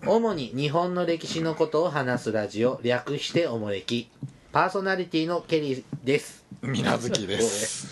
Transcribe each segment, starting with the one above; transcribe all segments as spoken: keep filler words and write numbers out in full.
主に日本の歴史のことを話すラジオ、略しておもれき。パーソナリティのケリーです。 みなずきです、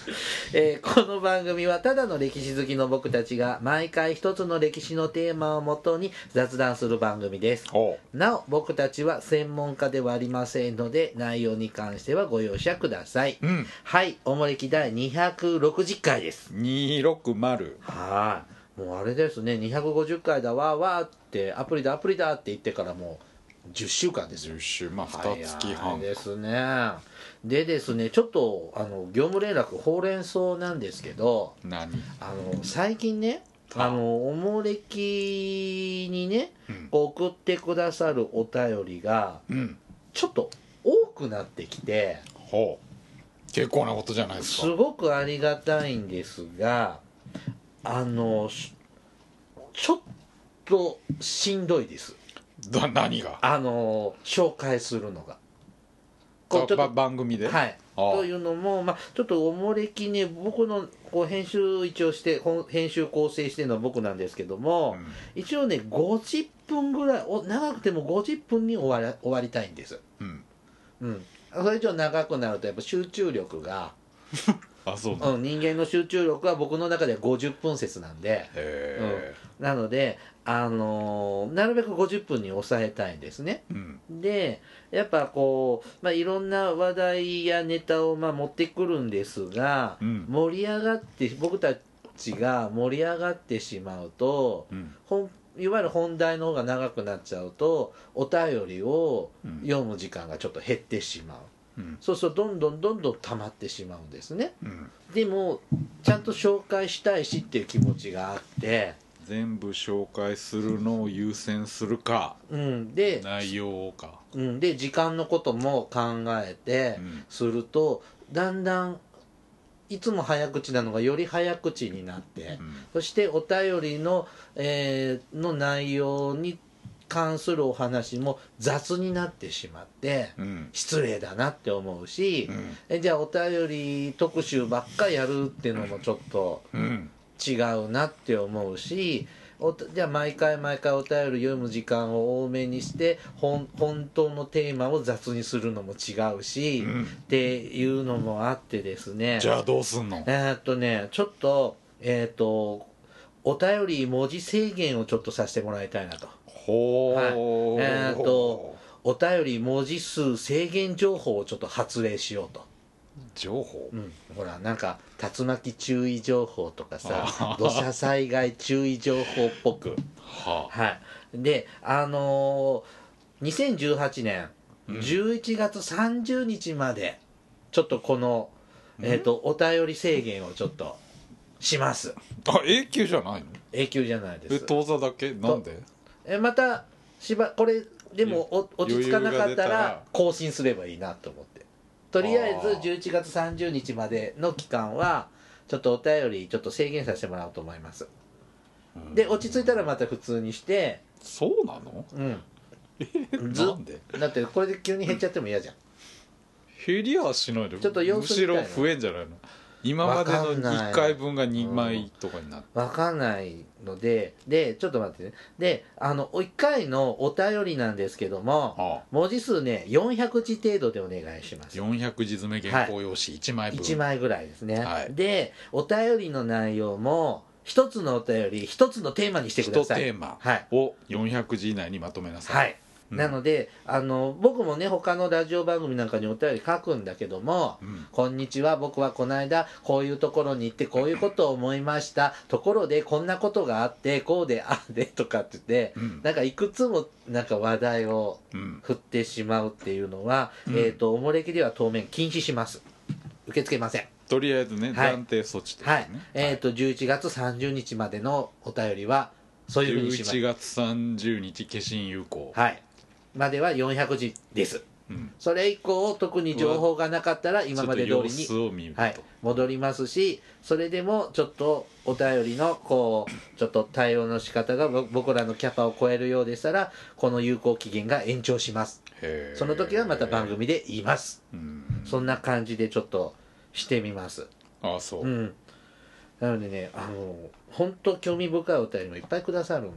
えー、この番組はただの歴史好きの僕たちが毎回一つの歴史のテーマをもとに雑談する番組です。なお僕たちは専門家ではありませんので内容に関してはご容赦ください、うん、はい、おもれき第にひゃくろくじゅっかいです。 にひゃくろくじゅう。 はい、もうあれですね、にひゃくごじゅっかいだわーわーってアプリだアプリだって言ってからもうじゅっしゅうかんですよ。 じゅっしゅう、まあにかげつはんですね。でですね、ちょっとあの業務連絡ほうれん草なんですけど、 何あの最近ね、あのおもれきにね、うん、送ってくださるお便りが、うん、ちょっと多くなってきて、 ほう、結構なことじゃないですか。 すごくありがたいんですが、あのちょっとしんどいです。 だ何があの紹介するのがこうちょっと番組で、 はい、というのも、まあ、ちょっとおもれきね、僕のこう編集一応して編集構成してるのは僕なんですけども、うん、一応ねごじゅっぷんぐらいお長くてもごじゅっぷんに終わり終わりたいんです、うんうん、それ以上長くなるとやっぱ集中力があ、そうなん、 うん、人間の集中力は僕の中ではごじゅっぷん説なんで、 へうん、なので、あのー、なるべくごじゅっぷんに抑えたいんですね、うん、でやっぱこう、まあ、いろんな話題やネタをまあ持ってくるんですが、うん、盛り上がって僕たちが盛り上がってしまうと、うん、本いわゆる本題の方が長くなっちゃうとお便りを読む時間がちょっと減ってしまう、うん、そうするとどんどんどんどん溜まってしまうんですね、うん、でもちゃんと紹介したいしっていう気持ちがあって全部紹介するのを優先するか、うん、で内容か、 うん、で時間のことも考えてすると、うん、だんだんいつも早口なのがより早口になって、うん、そしてお便りの、えー、の内容に関するお話も雑になってしまって、うん、失礼だなって思うし、うん、えじゃあお便り特集ばっかやるっていうのもちょっと違うなって思うし、おじゃあ毎回毎回お便り読む時間を多めにして本当のテーマを雑にするのも違うし、うん、っていうのもあってですね。 じゃあどうすんの？ えー、っとねちょっとえー、っとお便り文字制限をちょっとさせてもらいたいなと。 ほー、はい、 えー、っとお便り文字数制限情報をちょっと発令しようと。 情報、 うん、ほらなんか竜巻注意情報とかさ土砂災害注意情報っぽくはあ、はい、であのー、にせんじゅうはちねんじゅういちがつさんじゅうにちまでちょっとこの、うん、えーと、お便り制限をちょっとします。 あ、永久じゃないの？ 永久じゃないです。 え、当座だけ？なんで？ えまたしばこれでもお落ち着かなかったら更新すればいいなと思って、とりあえずじゅういちがつさんじゅうにちまでの期間はちょっとお便りちょっと制限させてもらおうと思います。で落ち着いたらまた普通にして。 そうなの？うん。えなんで？ だってこれで急に減っちゃっても嫌じゃん。 減りはしないで、 ちょっと様子みたいな、 むしろ増えんじゃないの？今までのいっかいぶんがにまいとかになって、 分かんないので、でちょっと待ってね、であのいっかいのお便りなんですけども、はあ、文字数ねよんひゃくじ程度でお願いします。 よんひゃくじ詰め原稿用紙いちまいぶん、 はい、いちまいぐらいですね、はい、でお便りの内容も一つのお便り一つのテーマにしてください。 いちテーマをよんひゃくじ以内にまとめなさい。はい、 うん、なのであの僕もね他のラジオ番組なんかにお便り書くんだけども、うん、こんにちは、僕はこの間こういうところに行ってこういうことを思いました、ところでこんなことがあってこうであでとかって言って、うん、なんかいくつもなんか話題を振ってしまうっていうのは、うん、えーとおもれきでは当面禁止します。受け付けません。 とりあえずね、はい、暫定措置ですね、 はい、えーとじゅういちがつさんじゅうにちまでのお便りはそういうふうにします。 じゅういちがつさんじゅうにち消印有効、 はい、まではよんひゃくじです、うん、それ以降特に情報がなかったら今まで通りに、はい、戻りますし、それでもちょっとお便りのこうちょっと対応の仕方が僕らのキャパを超えるようでしたらこの有効期限が延長します。その時はまた番組で言います。うん、そんな感じでちょっとしてみます。 ああ、そう、 うん、なのでね、あの本当興味深いお便りもいっぱいくださるん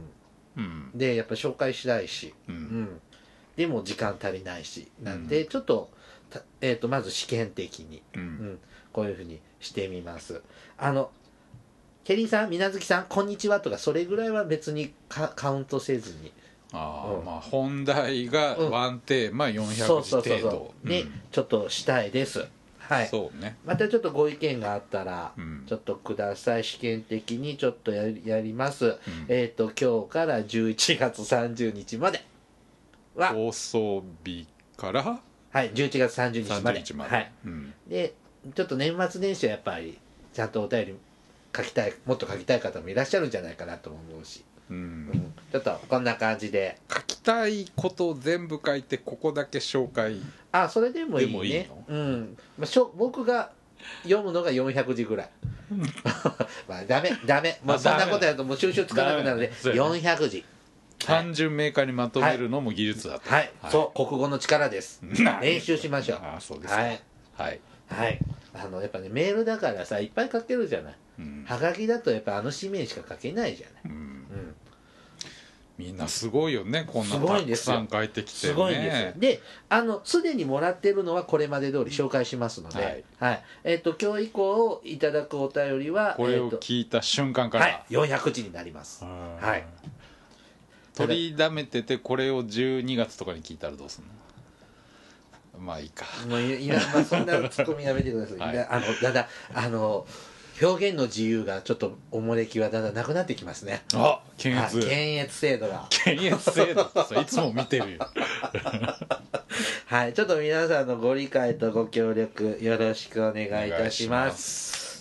うん、でやっぱ紹介したいし、うんうん、でも時間足りないしなんで、うん、ちょっと、えー、とまず試験的に、うんうん、こういうふうにしてみます。あのケリーさん、みなずきさん、こんにちはとかそれぐらいは別にカウントせずに、 あ、うん、まあ本題がワンテーマよんひゃくじ程度でちょっとしたいです。はい、 そうね、 またちょっとご意見があったら、うん、ちょっとください。試験的にちょっと や, やります、うん、えっ、ー、と今日からじゅういちがつさんじゅうにちまでは放送日からはいじゅういちがつさんじゅうにちまで、 さんじゅうにちまで、 はい、うん、でちょっと年末年始はやっぱりちゃんとお便り書きたい、もっと書きたい方もいらっしゃるんじゃないかなと思うし、うんうん、ちょっとこんな感じで書きたいことを全部書いてここだけ紹介、 あ、それでもいいね。いいの、うん、まあ、しょ僕が読むのがよんひゃくじぐらいまあダメダメ、まあ、そんなことやるともう収集つかなくなるのでよんひゃくじ単純明快にまとめるのも技術だと、 はい、はい、そう国語の力です練習しましょう。 あ、そうですか、はいはい、はい、あのやっぱねメールだからさいっぱい書けるじゃない、うん、はがきだとやっぱあの紙面しか書けないじゃない、うんうん、 みんなすごいよね、こんなたくさん書いてきて、ね、 すごいんですよ。で、あのすでにもらってるのはこれまで通り紹介しますので、はいはい、えー、と今日以降いただくお便りはこれを聞いた瞬間から、 はい、よんひゃくじになります。はい、 取りだめててこれをじゅうにがつとかに聞いたらどうするの？まあいいか、 もういや、まあ、そんなツッコミやめてください、はい、あのだだあの表現の自由がちょっとおもれきはだんだんなくなってきますね。 あ、検閲、 検閲制度が検閲制度ってさいつも見てるよはい、ちょっと皆さんのご理解とご協力よろしくお願いいたします。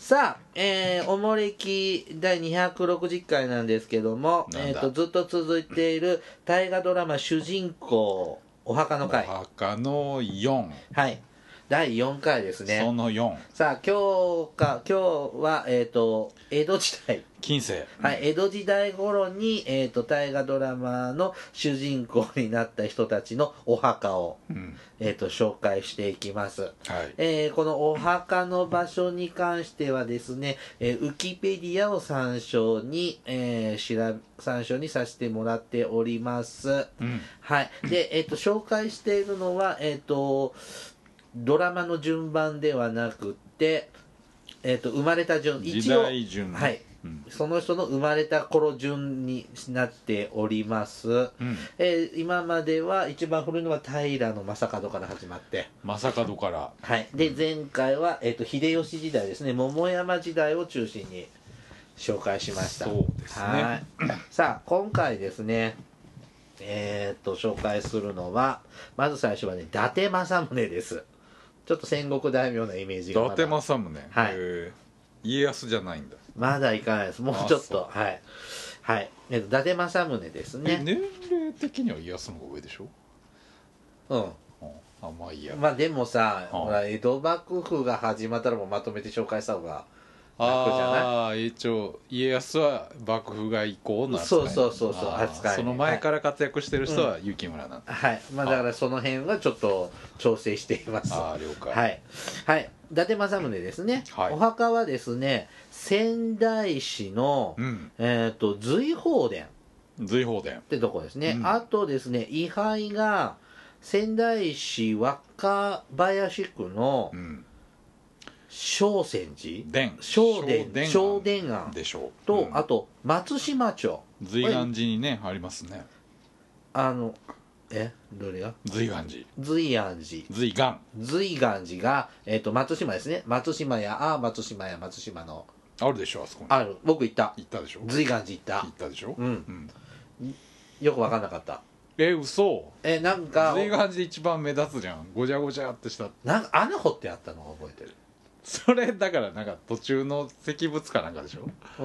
さあ、えー、おもれきだいにひゃくろくじゅっかいなんですけども、えー、とずっと続いている大河ドラマ主人公お墓の会、 お墓のよん、 はい、だいよんかいですね。 そのよん。 さあ今日か今日は、えー、と江戸時代、 近世、 はい、江戸時代頃に、えー、と大河ドラマの主人公になった人たちのお墓を、うん、えー、と紹介していきます、はい、えー、このお墓の場所に関してはですね、えー、ウキペディアを参照に、えー、参照にさせてもらっております、うん、はい、で、えー、と紹介しているのは、えー、とドラマの順番ではなくて、えー、と生まれた順、 時代順、 はい、うん、その人の生まれた頃順になっております、うん、えー、今までは一番古いのは平将門から始まって正門から、 はい、で前回は、えー、と秀吉時代ですね、桃山時代を中心に紹介しました。 そうですね、はい、 さあ今回ですね、えー、と紹介するのはまず最初はね伊達政宗です。ちょっと戦国大名のイメージがまだ、 伊達政宗、 はい、 家康じゃないんだ、 まだいかないです。もうちょっと、はいはい、えっと伊達政宗ですね。 年齢的には家康の方が上でしょ。 うん、 あ、まあいいや。 まあでもさ、ほら江戸幕府が始まったらもうまとめて紹介した方が楽じゃない？ ああ、一応家康は幕府が以降の扱い、そうそうそうそう、扱い、 その前から活躍してる人は雪村なんだ、 はい、うん、まあだからその辺はちょっと調整しています。 ああ、了解。 はい、はい、伊達政宗ですね、はい、お墓はですね仙台市の、うん、えっ、ー、と瑞鳳殿瑞鳳殿ってとこですね、うん、あとですね位牌が仙台市若林区の、うん、正泉寺、正殿、正殿庵でしょう、 と、うん、あと松島町、 瑞岩寺にねありますね。 あのえどれが瑞岩寺、 瑞岩寺、 瑞岩瑞岩寺が、えー、と松島ですね。松島屋、あ松島屋、松島のあるでしょ、あそこにある。僕行った行ったでしょ、 瑞岩寺行った行ったでしょ、 うん、うん、よく分かんなかった。 え、嘘。 え、なんか瑞岩寺一番目立つじゃん、ごちゃごちゃってした。 なんか穴掘ってあったのを覚えてる。 それだからなんか途中の石仏かなんかでしょ。うん、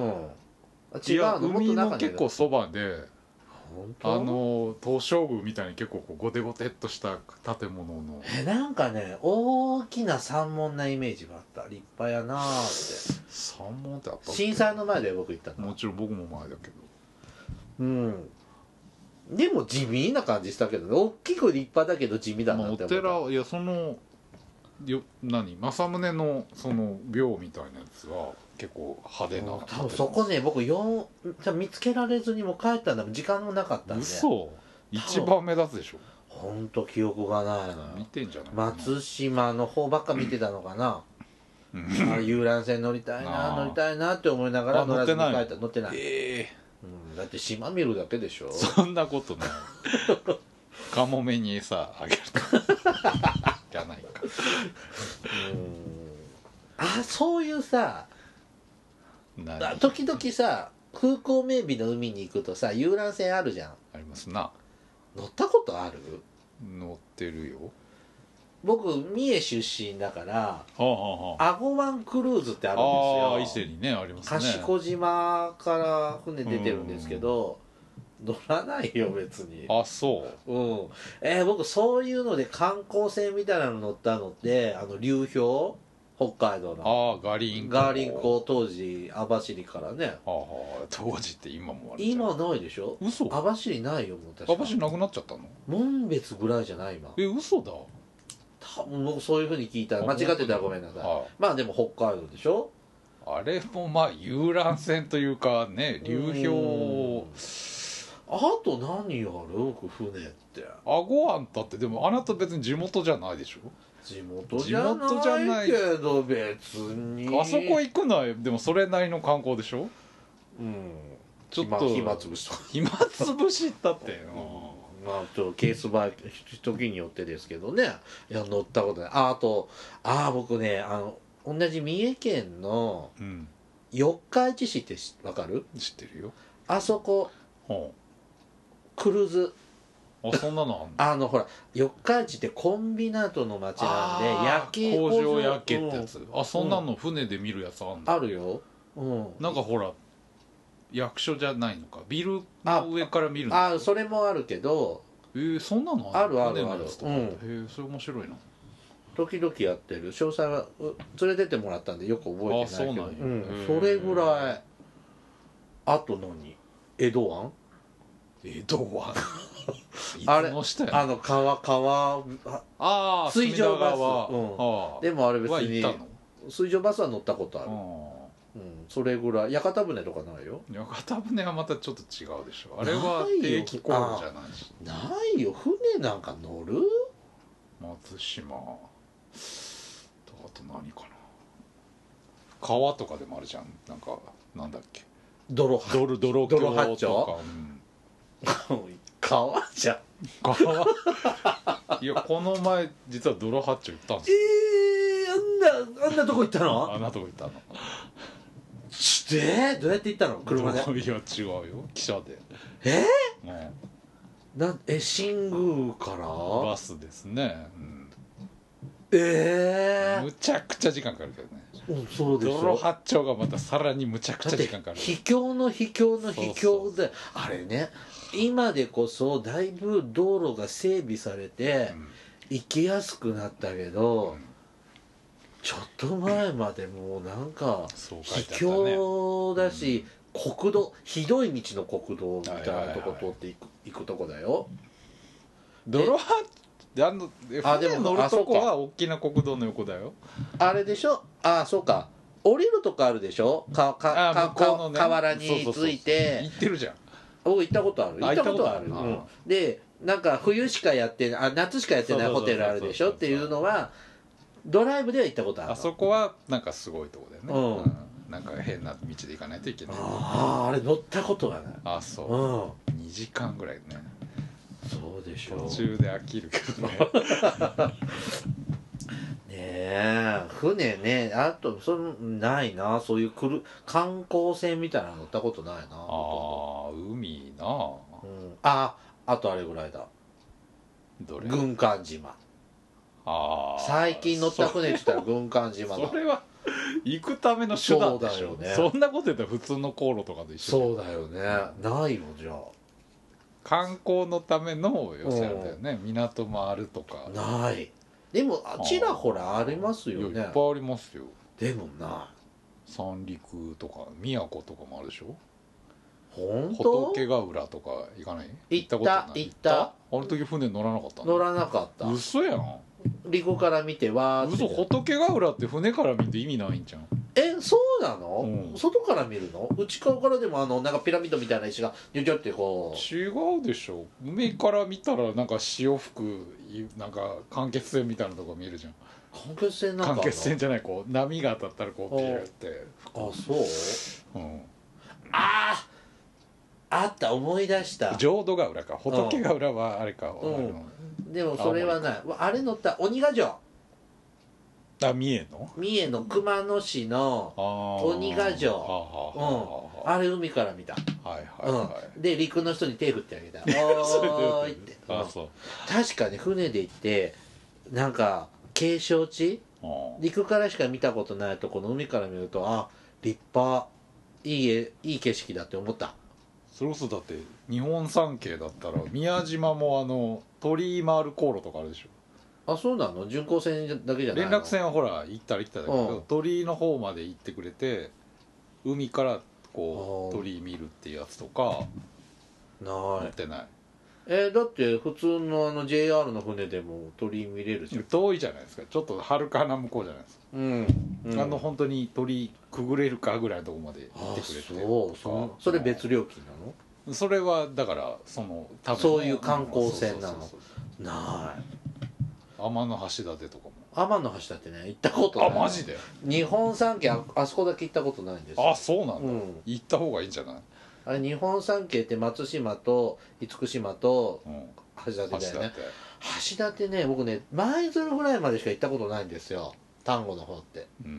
違うの、海の結構そばで、あの東照宮みたいに結構こうゴテゴテっとした建物の、 え、なんかね大きな山門なイメージがあった。立派やなーって。 山門ってあったっけ。 震災の前で僕行ったの。 もちろん僕も前だけど、 うん、でも地味な感じしたけどね。大きく立派だけど地味だなって思った、まあ、 お寺、いやそのよ何政宗のその廟みたいなやつは結構派手な。 多分そこね僕よんじゃ見つけられずにもう帰ったんだ時間もなかったんで。 嘘。一番目立つでしょ。 ほんと記憶がないの。 見てんじゃない。 松島の方ばっか見てたのかな。うん、あ遊覧船乗りたいな乗りたいなって思いながら乗らずに帰った。乗ってない。ええーうん、だって島見るだけでしょ。 そんなことない。カモメに餌あげるかじゃないか。 うんあそういうさ時々さ空港名備の海に行くとさ遊覧船あるじゃん。 ありますな。 乗ったことある？ 乗ってるよ。 僕三重出身だから、はあはあ、阿護湾クルーズってあるんですよ。 あ伊勢にねありますね。 賢島から船出てるんですけど、乗らないよ別に。 あそう。 うん。えー、僕そういうので観光船みたいなの乗ったのってあの流氷北海道の。 ああガリンコ。 ガリンコ当時網走からね。 はあはあ当時って今もある。 今ないでしょ。 嘘。 網走ないよもう確か。 網走なくなっちゃったの。 紋別ぐらいじゃない今。 え嘘だ。 多分僕そういうふうに聞いたら間違ってたらごめんなさい、はあ、まあでも北海道でしょ。 あれもまあ遊覧船というかね流氷。 あと何やる僕船って阿護湾だってでもあなた別に地元じゃないでしょ。 地元じゃないけど別にあそこ行くのはでもそれなりの観光でしょ。 うんちょっと暇つぶし暇つぶしだって、 うん、まあちょっとケースバイ時によってですけどね。いや乗ったことない。ああとああ僕ねあの同じ三重県の四日市市って分かる？ 知ってるよ。 あそこ、うん、クルーズあそんなのあのほら四日市ってコンビナートの町なんで焼き工場焼けってやつ、うん、あそんなの船で見るやつあんの、 あるよ、うん、 なんかほら役所じゃないのかビルの上から見るのああそれもあるけどえー、そんなのあるあるある、 うん、へえそれ面白いな。 時々やってる。詳細は連れてってもらったんでよく覚えてないけど、あそうなんや、うん、それぐらい。あと何？江戸湾江戸湾あれあの川川あ水上バス、うん、でもあれ別に水上バスは乗ったことある。うん、それぐらい。屋形船とかないよ。 屋形船はまたちょっと違うでしょ。あれは定期航路じゃないし。 ないよ船なんか乗る。 松島あと何かな川とかでもあるじゃん。なんかなんだっけ泥泥泥泥八丁、うん、川じゃん川いやこの前実は泥八丁行ったんですよ。えー、あんなあんなとこ行ったの？ あんなとこ行ったの。 でどうやって行ったの？車で？いや違うよ汽車で。 えー、うん、なえ新宮からバスですね、うん、 ええー、 むちゃくちゃ時間かかるけどね。 うん、そうでしょ。 泥八丁がまたさらにむちゃくちゃ時間かかる。 秘境の秘境の秘境であれね今でこそだいぶ道路が整備されて、うん、行きやすくなったけど、うん、ちょっと前までもうなんか秘境だし、うん、国道ひどい道の国道みたいなとこ通っていく、行くとこだよ。 泥八であの船乗るとこは大きな国道の横だよ。 あれでしょ。ああそうか降りるとこあるでしょ。かかかか、ね、河原について行ってるじゃん。 僕行ったことある。行ったことある、うん、でなんか冬しかやってあ夏しかやってないホテルあるでしょっていうのはドライブでは行ったことある。 あそこはなんかすごいとこだよね、うんうん、なんか変な道で行かないといけない。 あああれ乗ったことがない。 あそう、うん、にじかんぐらいね。 そうでしょ。 途中で飽きるけどねねえ船ねあとそのないなそういうくる観光船みたいなの乗ったことないな。ああ海な、 うん、ああとあれぐらいだどれ軍艦島。ああ最近乗った船って言ったら軍艦島だそれは行くための手段でしょ。 そうだよね。そんなこと言ったら普通の航路とかで一緒。 そうだよね、うん、ないよじゃあ観光のための寄せだよね、うん、港もあるとかない。でもあちらほらありますよね。 いっぱいありますよ。 でもな三陸とか宮古とかもあるでしょ。 本当？ 仏ヶ浦とか行かない？ 行ったことない。行った。 あの時船乗らなかったの？ 乗らなかった。 嘘やん。 陸から見てわーって。 嘘仏ヶ浦って船から見て意味ないんじゃん。 えそうなの、 うん、 外から見るの？内側からでもあのなんかピラミッドみたいな石がニョキョってこう。 違うでしょ。上から見たらなんか潮吹くなんか間欠泉みたいなとこ見えるじゃん。 間欠泉なんかあるの？ 間欠泉じゃない、こう波が当たったらこうビューってあそう、 うん、 あああった思い出した。 浄土ヶ浦か、仏ヶ浦はあれか、 うん、でもそれはないあれ乗った鬼ヶ城。 あ、三重の三重の熊野市の鬼ヶ城、うん、あれ海から見た。はいはいはい、うん、で陸の人に手振ってあげたおーいって、あそう、確かに船で行ってなんか景勝地、陸からしか見たことないとこの海から見るとあ立派いいいい景色だって思った。 それこそだって日本三景だったら宮島もあの鳥居回る航路とかあるでしょ。 あ、そうなの？巡航船だけじゃないの？ 連絡船はほら行ったら行っただけど、うん、鳥居の方まで行ってくれて海からこう鳥居見るっていうやつとかない乗ってない。 えー、だって普通のあの ジェイアール の船でも鳥居見れるじゃん。 遠いじゃないですか、ちょっとはるかな向こうじゃないですか、うんうん、あの本当に鳥居くぐれるかぐらいのとこまで行ってくれて。 そうそう、それ別料金なの？それはだからその多分そういう観光船なの？ない天橋立とかも。 天橋立ね行ったことない。 あ、マジで？ 日本三景 あ, あそこだけ行ったことないんですよ。 あ、そうなんだ、うん、行った方がいいんじゃない？ あれ日本三景って松島と厳島と橋立だよね。橋立ね、僕ね舞鶴ぐらいまでしか行ったことないんですよ、丹後の方って。うん、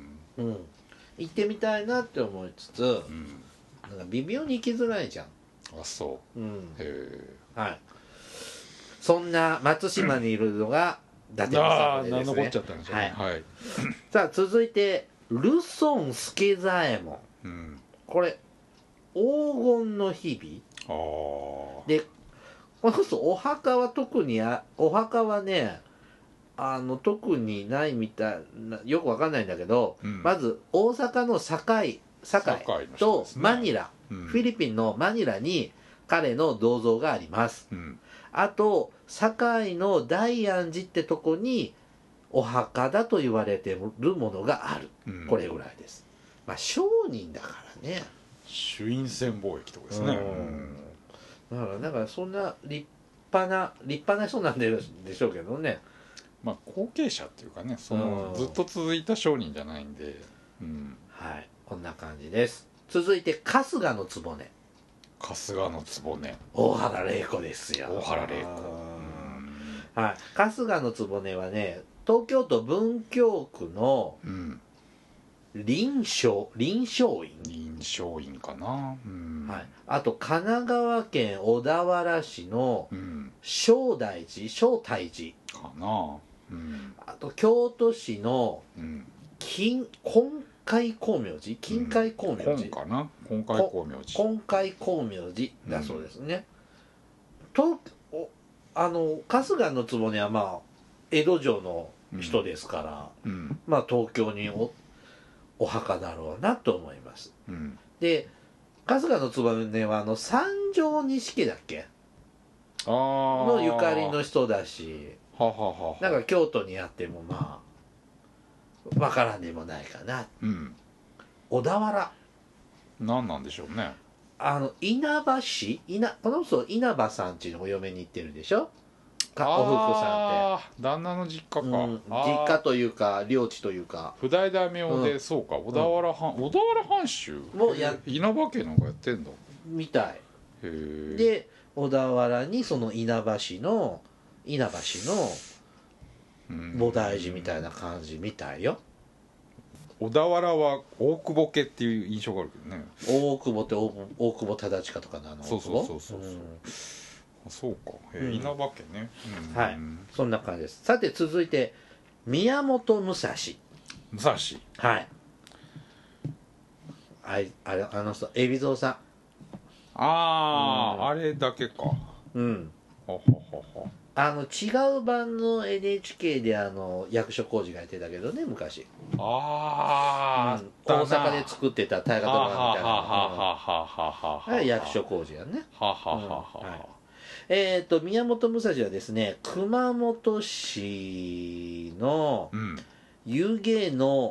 うん、行ってみたいなって思いつつ、うん、なんか微妙に行きづらいじゃん。 あ、そう、うん、へえ、はい。 そんな松島にいるのが伊達政宗ですね。 残っちゃったんですよね、はいはい、 さあ続いてルソン助左衛門、うん、これ黄金の日々で、この人お墓は特にあお墓はねあの特にないみたいな、よくわかんないんだけど、うん、まず大阪の堺堺とマニラ、うん、フィリピンのマニラに彼の銅像があります、うん、あと堺の大安寺ってとこにお墓だと言われてるものがある、うん、これぐらいです。まあ商人だからね、 朱印船貿易とかですね、 うん、だからだからそんな立派な立派な人なんでしょうけどね。 まあ後継者っていうかね、そのずっと続いた商人じゃないんで、 うん、はい、こんな感じです。続いて春日の局。 春日の局、 大原麗子ですよ。 大原麗子、 はい、春日の局はね東京都文京区の臨床臨床院臨床院かな、うん、 はい、あと神奈川県小田原市の正大寺正大寺かな、うん、 あと京都市の金金海光明寺金海光明寺、 うん、かな金海光明寺金海光明寺だそうですね、うん、とおあの春日の局はまあ江戸城の人ですから、うん、まあ東京に お, お墓だろうなと思います、うん、で春日の局はあの三条錦家だっけあのゆかりの人だし、はははなんか京都にあってもまあわからんでもないかな、うん、小田原何なんでしょうね。 あの稲葉市稲この人稲葉さんちのお嫁に行ってるでしょかおふくさんって旦那の実家か、うん、 実家というか領地というか譜代大名で、うん、そうか小田原藩、うん、小田原藩主もや稲葉家なんかやってんのみたい。へで小田原にその稲葉市の稲葉市の菩提寺みたいな感じみたいよ。 小田原は大久保家っていう印象があるけどね。 大久保って大久保忠親とかのあのそうそうそうそう、うん、そうか、えー、稲葉家ね、 うん、はい、そんな感じです。さて続いて宮本武蔵武蔵はいあいあれあの人海老蔵さんああ、うん、あれだけかうんほほほほあの違う版の エヌエイチケー であの役所広司がやってたけどね昔。ああ、うん、大阪で作ってた大河ドラマみたいなははははは役所広司やね。はははは、うんはい、えっ、ー、と宮本武蔵はですね熊本市の湯気の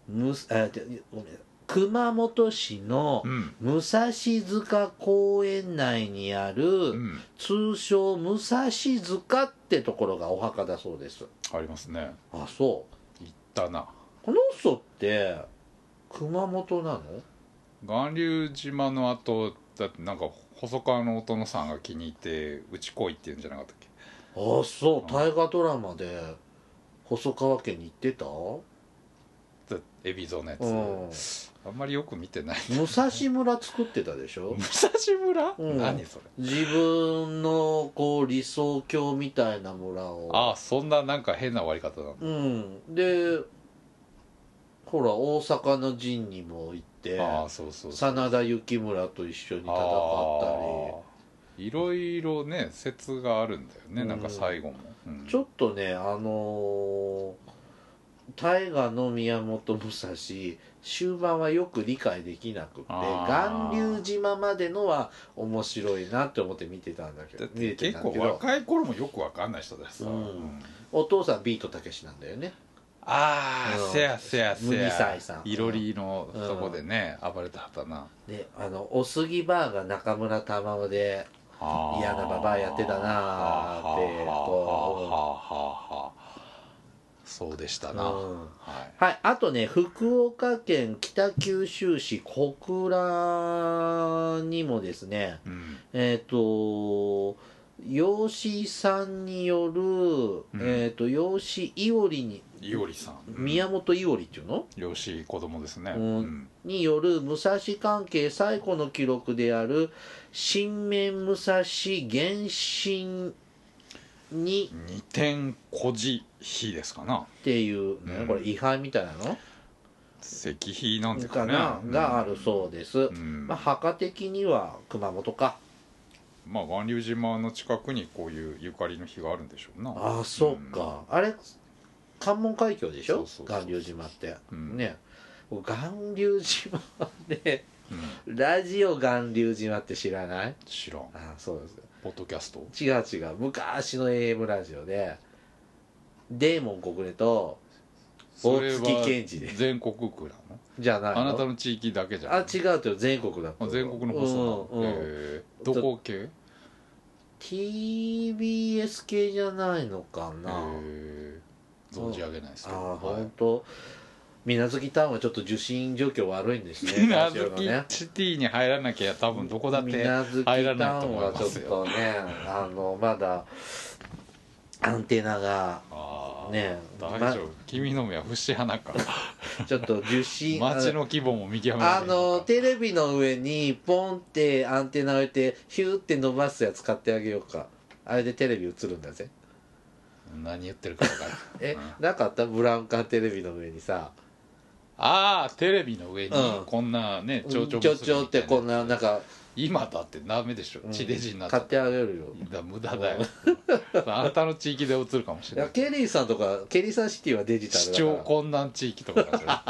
むあごめん熊本市の武蔵塚公園内にある、うん、通称武蔵塚ってところがお墓だそうです。 ありますね。 あ、そう行ったな。 この人って熊本なの？ 巌流島の後だってなんか細川のお殿さんが気に入ってうち来いって言うんじゃなかったっけ？ ああ、そう、大河ドラマで細川家に行ってた？ 海老蔵のやつ、うん、あんまりよく見てない、 ね、武蔵村作ってたでしょ？ 武蔵村、うん、何それ？ 自分のこう理想郷みたいな村を。 ああ、そんななんか変な終わり方なんだ。 うんでほら大阪の陣にも行ってああそうそうそう真田幸村と一緒に戦ったりいろいろね説があるんだよね、うん、なんか最後も、 うん、ちょっとねあのー大河の宮本武蔵終盤はよく理解できなくて巌流島までのは面白いなって思って見てたんだけど見て結構若い頃もよく分かんない人だしさ、うんうん、 お父さんビートたけしなんだよね。 ああ、うん、せやせやせやにさいさんいろりのとこでね、うん、暴れたはったな。 であのおすぎバーが中村玉緒で嫌なババアやってたなーってこうそうでしたな、 うんはい、はい、あとね福岡県北九州市小倉にもですね、うん、えっ、ー、と養子さんによる、うん、えっ、ー、と養子いおりにいおりさん、 うん、宮本いおりっていうの養子子供ですね、 うんうん、による武蔵関係最古の記録である新面武蔵原神に二点古事碑ですかなっていう、ねうん、これ位牌みたいなの石碑なんていうかねかな、があるそうです、うんまあ、墓的には熊本か。 まあ巌流島の近くにこういうゆかりの碑があるんでしょうな。 ああそうか、うん、あれ関門海峡でしょ巌流島って、うん、ね巌流島で、うん、ラジオ巌流島って知らない？ 知らん。 あそうです。 ポッドキャスト？ 違う違う昔の エーエム ラジオでデーモン小暮と大月健二で全国区なの？ じゃないの？ あなたの地域だけじゃない？ あ違うと全国だった。 全国の放送なの、うんうんえー、どこ系？ ティービーエス 系じゃないのかな、 えー、存じ上げないですけど、 ああ本当水無月タウンはちょっと受信状況悪いんですね。 水無月シティに入らなきゃ多分どこだって入らないと思いますよ。 水無月タウンはちょっとねあのまだアンテナがね大丈夫、ま、君の目は節穴かちょっと受信街の規模も見極めないあのテレビの上にポンってアンテナ置いてヒューって伸ばすやつ買ってあげようか。あれでテレビ映るんだぜ。 何言ってるか分かるえ、うん、なかったブラウン管テレビの上にさああテレビの上にこんなねちょうちょちょちょってこんななんか今だってダメでしょ、うん、地デジになっちゃ買ってあげるよ。 だ無駄だよあなたの地域で映るかもしれない。 いやケリーさんとかケリーさんシティはデジタルだから視聴困難地域とか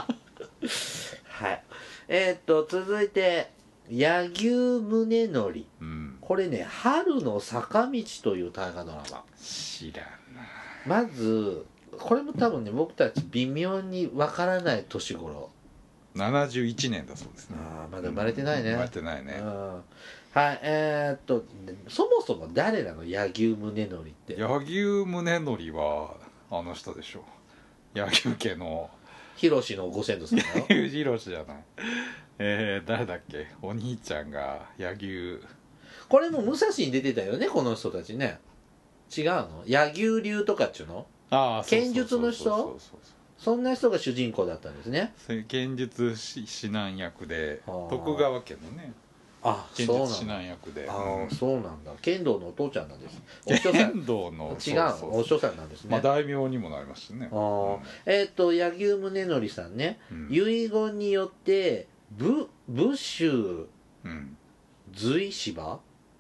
はいえー、っと続いて柳生宗則、うん、これね春の坂道という大河ドラマ知らんな。 まずこれも多分ね僕たち微妙にわからない年頃ななじゅういちねんだそうですね。 ああまだ生まれてないね、 生まれてないね、うん、 はいえー、っとそもそも誰なの柳生宗則って。 柳生宗則はあの人でしょ柳生家の広志のご先祖さんだよ柳生広志じゃないえー、誰だっけお兄ちゃんが柳生これも武蔵に出てたよねこの人たちね。違うの柳生流とかっちゅうのああ剣術の人そんな人が主人公だったんですね。 剣術指南役で徳川家のねあ剣術指南役でああ、うん、そうなんだ剣道のお父ちゃんなんです。 剣道の違うお師匠さんなんですね。 まあ大名にもなりますしね。あ、 うん、えっ、ー、と柳生宗則さんね、うん、遺言によって武武州随芝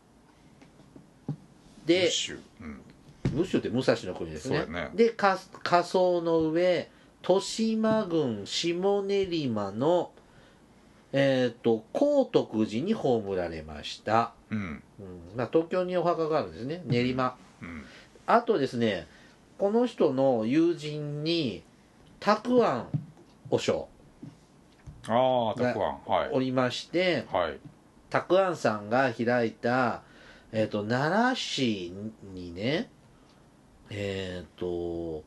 で武州、うん武州って武蔵の国です ね, ねで仮想の上豊島郡下練馬の、えー、と高徳寺に葬られました、うんうんまあ、東京にお墓があるんですね練馬、うんうん、あとですねこの人の友人に沢庵和尚ああたくあん、はい、 おりまして、 はい、 たくあんさんが開いた、えー、と奈良市にねえっ、ー、と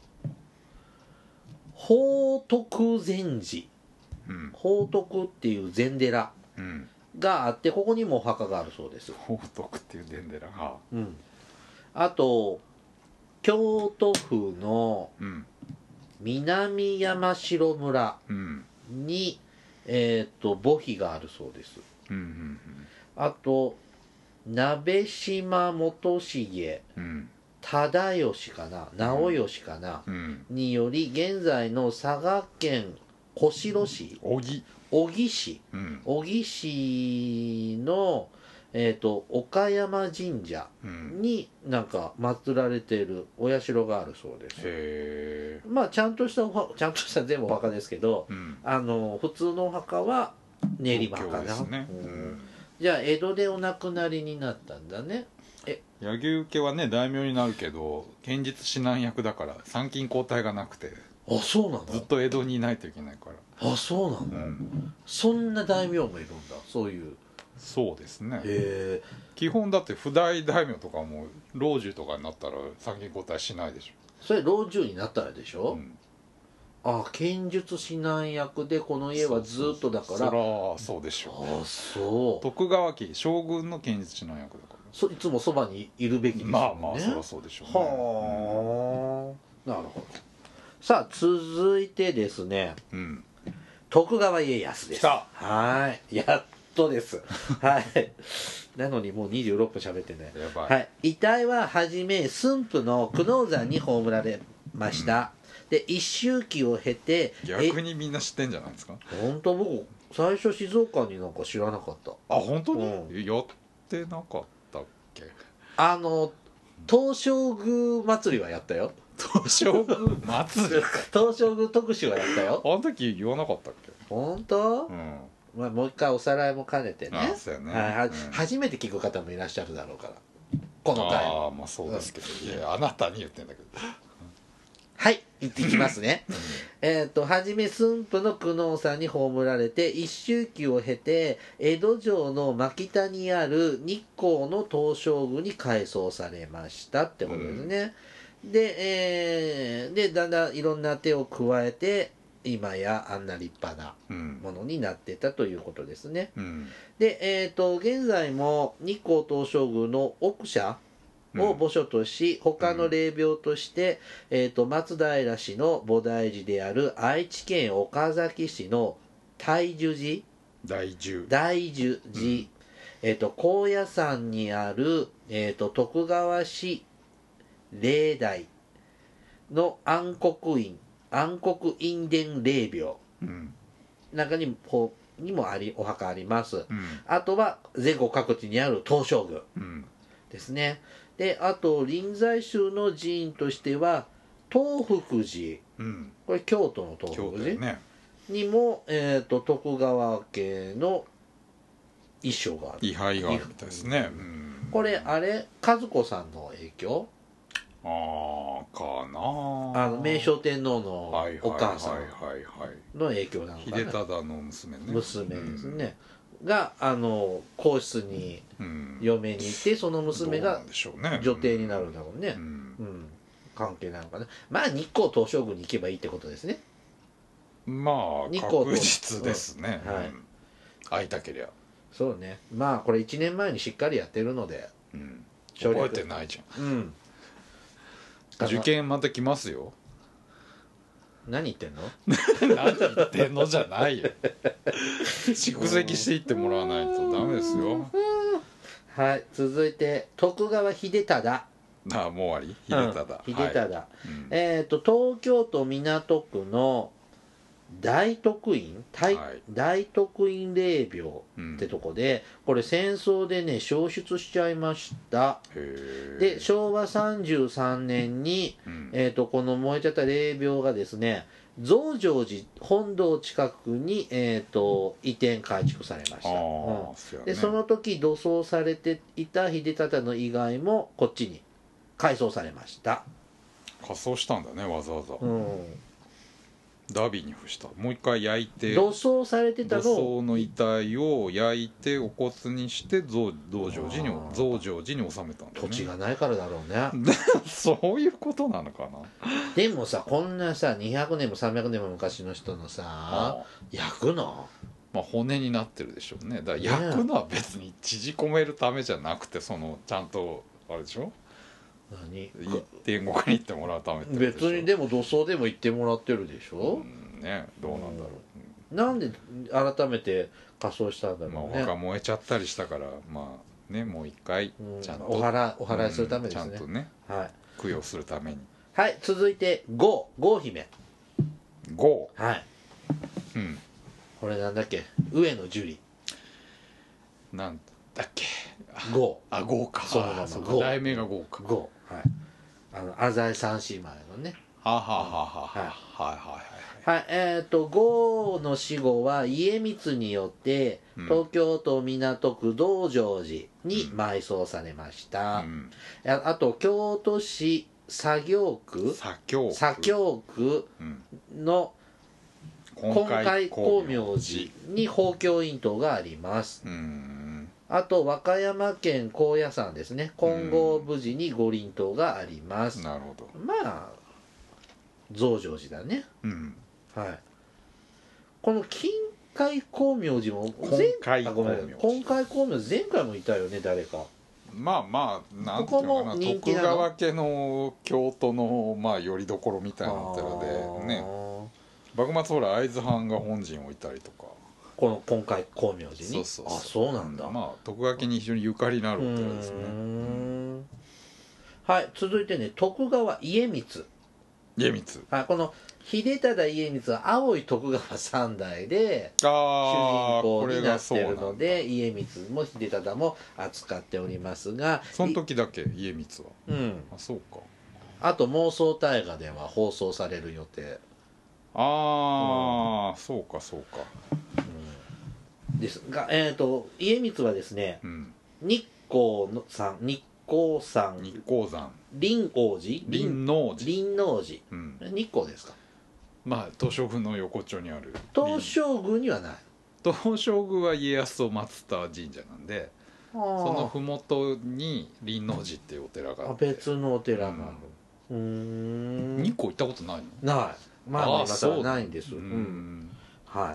宝徳禅寺、うん、宝徳っていう禅寺があって、ここにもお墓があるそうです。 宝徳っていう禅寺、はあ、 うん、あと京都府の南山城村に、うん、えっ、ー、と墓碑があるそうです、うんうんうん、あと鍋島元重、うん、忠義かな直義かな、うん、により現在の佐賀県小代市小木小木市、うん、小木市の、えーと、岡山神社になんか祀られているお社があるそうです。へー、まあちゃんとしたおちゃんとした全部お墓ですけど、うん、あの普通のお墓は練馬かな、ね、うん、じゃあ江戸でお亡くなりになったんだね。 え柳生家はね大名になるけど剣術指南役だから参勤交代がなくて、 あ、そうなの？ ずっと江戸にいないといけないから。 あ、そうなの、うん、そんな大名もいるんだ、そういう。 そうですね。へー、基本だって譜代大名とかも老中とかになったら参勤交代しないでしょ。 それ老中になったらでしょ、うん、あ、剣術指南役でこの家はずっとだから。 そりゃそうでしょう、ね、 あ、そう。 徳川家将軍の剣術指南役だから、 そいつもそばにいるべきですよね。 まあまあそりゃそうでしょうね。 はあ、うん、なるほど。さあ続いてですね、うん、徳川家康です。はい、やっとですはいなのにもうにじゅうろっぷん喋ってね。やばい、はい、遺体ははじめ駿府の久能山に葬られました、うん、で一周忌を経て逆にみんな知ってんじゃないですか。 本当、僕最初静岡になんか知らなかった。 あ、本当に、うん、やってなかったっけ。 あの東照宮祭りはやったよ。 東照宮祭り東照宮特集はやったよ。 あの時言わなかったっけ。 本当、うん、まあ、もう一回おさらいも兼ねてね。 あ、そうやね、 はい、うん、初めて聞く方もいらっしゃるだろうからこの回。 ああ、まあそうですけど、うん、いやあなたに言ってんだけどはい言ってきますねえっとはじめ駿府の久能山に葬られて一周忌を経て江戸城の真北にある日光の東照宮に改装されましたってことですね、うん、で、えー、でだんだんいろんな手を加えて今やあんな立派なものになってたということですね、うん、で、えーと現在も日光東照宮の奥社を墓所とし、他の霊廟として、うん、えーと松平市の菩提寺である愛知県岡崎市の大樹寺大樹大樹寺、うん、えーと高野山にある、えーと徳川市霊大の安国院安国院殿霊廟、うん、中にもにもありお墓あります、うん、あとは全国各地にある東照宮ですね、であと臨済宗の寺院としては東福寺、うん、これ京都の東福寺、ね、にも、えー、と徳川家の衣装がある位牌があるみたいですね、うん、これあれ和子さんの影響ああかなあの明正天皇のお母さんの影響なのかな。 秀忠の娘ね娘ですね、うん、があの皇室に嫁に行って、うん、その娘が女帝になるんだろうね、うんうん、関係なのかな。まあ日光東照宮に行けばいいってことですね。 まあ日光確実ですね、うん、はい、会いたけりゃそうね。まあこれいちねんまえにしっかりやってるので、 うん、覚えてないじゃん、うん、受験また来ますよ。 何言ってんの何言ってんのじゃないよ蓄積していってもらわないとダメですよはい、続いて徳川秀忠。ああ、もう終わり。秀忠、 うん、秀忠、はい、えっ、ー、と東京都港区の大徳院、はい、大徳院霊廟ってとこで、うん、これ戦争でね焼失しちゃいました。で昭和さんじゅうさんねんに、うん、えー、とこの燃えちゃった霊廟がですね増上寺本堂近くに、えー、と移転改築されました、うん、でその時土葬されていた秀忠の以外もこっちに改装されました。 仮装したんだねわざわざ、うん、 ダビに付した。もう一回焼いて土葬されてたの土葬の遺体を焼いてお骨にして増増上寺に増上寺に納めたんだ、ね、 土地がないからだろうねそういうことなのかな。 でもさこんなさにひゃくねんもさんびゃくねんも昔の人のさ焼くの、 まあ、骨になってるでしょうね。だから焼くのは別に縮こめるためじゃなくて、そのちゃんとあれでしょ、 何天国に行ってもらうためって別にでも土葬でも行ってもらってるでしょ、 うんね、どうなんだろう、ん、なんで改めて仮装したんだろうね、 まあ、お墓燃えちゃったりしたからまあねもう一回ちゃんと、 うん、お祓お祓いするためですね、 うん、ちゃんとね、 はい、 供養するために。 はい続いてゴーゴー姫ゴー、はい、 うん、 これなんだっけ上野樹里なんだっけゴーあゴーか、 そのままゴー題名がゴーか、 ゴー、はい、あの浅井三姉妹のね、 はあ、はあはあはあ、はいはいはいはい、えっ、ー、とゴーの死後は家光によって東京都港区道成寺に埋葬されました、うん、あ, あと京都市左京区左京区左京区の金海光明寺に宝鏡院塔があります、うん、あと和歌山県高野山ですね金剛無寺に五輪塔があります、 なるほど、 まあ増上寺だね、 うんはい、この金海光明寺も金海光明寺金海光明寺前回もいたよね誰か。 まあまあなんていうのかな、徳川家の京都のまあよりどころみたいな寺でね、幕末ほら会津藩が本陣を置いたりとか、 この金海光明寺に、 そうそうそう、 あそうなんだ、 まあ徳川家に非常にゆかりのあるお寺ですね。うん、 はい続いてね徳川家光家光、 はい、この秀忠家光は青い徳川三代で主人公になっているので家光も秀忠も扱っておりますが、 その時だけ家光は、 うん、 あそうか、 あと妄想大河では放送される予定、 ああ、うん、そうかそうか、 うん、ですが、えーと家光はですね、うん、日光の山日光山日光山輪王寺輪王寺輪王寺、うん、日光ですか。まあ東照宮の横丁にある東照宮にはない、 東照宮は家康を祀った神社なんで、その麓に輪王寺っていうお寺があって、 別のお寺がある、うん、 うーん日光行ったことないの？ ない、まあまあまたないんです、 ううん、はい、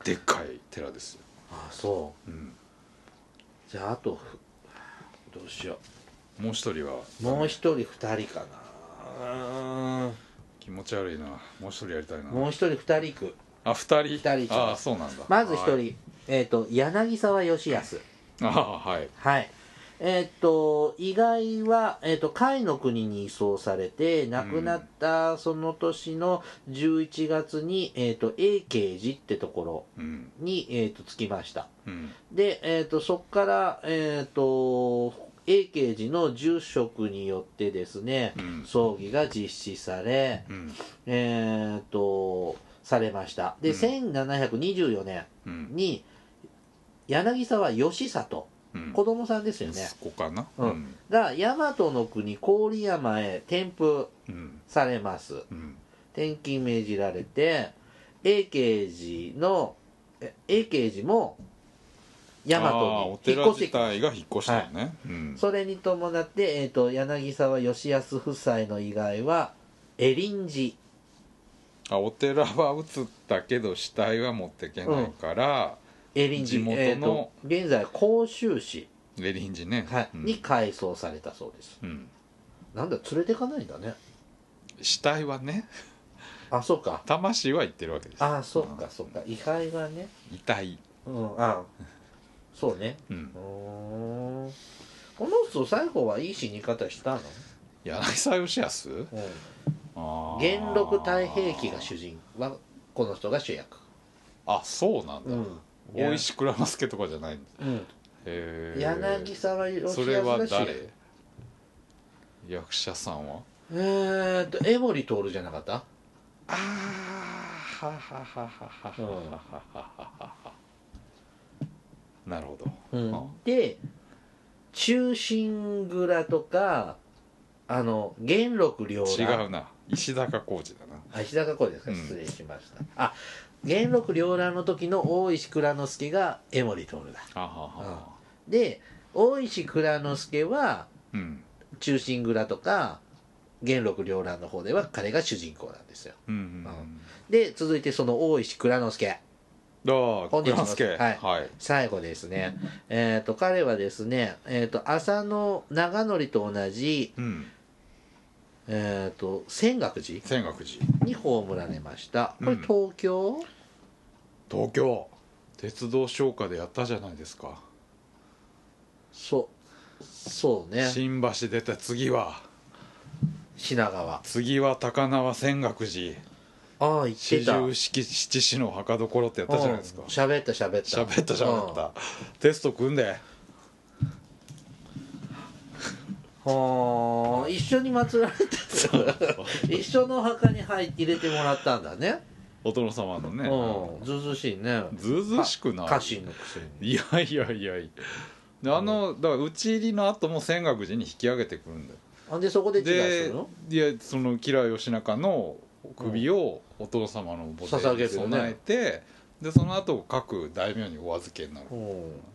でっかい寺ですよ。 ああそう、うん、じゃああとどうしよう、もう一人はもう一人二人かな、うん気持ち悪いな、もう一人やりたいな。 もう一人二人行く。 あ、二人。 二人。 ああ、そうなんだ。 まず一人、えっ、ー、と柳沢義康。 ああ、はい。 はい。えっ、ー、と意外はえっ、ー、と甲斐の国に移送されて亡くなったその年のじゅういちがつに、うん、えっ、と永慶寺ってところに、うん、えっ、と着きました。うん、でえっ、とそこからえっ、と永慶寺の住職によってですね、うん、葬儀が実施され、うん、えー、とされましたで、うん、せんななひゃくにじゅうよねんに柳沢義里、うん、子供さんですよね、 息子かな、 うん、が大和の国郡山へ転封されます、うん、転勤命じられて永慶寺の永慶寺も大和にお寺自体が引っ越したのね、はいうん、それに伴って、えー、と柳沢義康夫妻の以外は恵林寺、あお寺は移ったけど死体は持ってけないから、 うん、恵林寺地元の、えー、と現在甲州市恵林寺ね、 はいうん、に改装されたそうです、うん、なんだ連れてかないんだね死体はねあそうか魂は行ってるわけですあそうかそうか遺骸がね遺体うんあそうね、うん、この人最後はいい死に方したの？ 柳沢義康、うん、 あ元禄太平記が主人はこの人が主役。 あそうなんだ、うん、大石内蔵助とかじゃないんだ、うん、へえ柳沢義康それは誰？役者さんはえーっと江守徹じゃなかった？ああはははははははなるほど、 うん、で忠臣蔵とかあの元禄両乱違うな石坂浩二だなあ、石坂浩二ですか、失礼しました、うん、あ、元禄両乱の時の大石内蔵助が江守徹だ。ははは、うん、で大石内蔵助は、うん、忠臣蔵とか元禄両乱の方では彼が主人公なんですよ、うんうんうん、で続いてその大石内蔵助、ああ、内蔵助、 はいはい、最後ですね、えー、と彼はですね、えー、と浅野長則と同じ、うん、えー、と泉岳寺泉岳寺に葬られました。これ東京、うん、 東京鉄道商家でやったじゃないですか。 そうそうね、 新橋出た次は品川、 次は高輪泉岳寺、 ああ言ってた、 四十七士の墓所ってやったじゃないですか。 喋、うん、った喋った喋った喋った、うん、テスト組んではあ、一緒に祀られた一緒の墓に入入れてもらったんだね、 お殿様のね、 うん、ずうずうしいね、 ずうずうしくない、 家臣のくせに、 いやいやいやいや、あのだから討ち入りの後も泉岳寺に引き上げてくるんだよ。 あでそこで違いするの？ いや、その吉良義仲の首をお父様の墓で備えて、うん、でその後各大名にお預けになる、うん、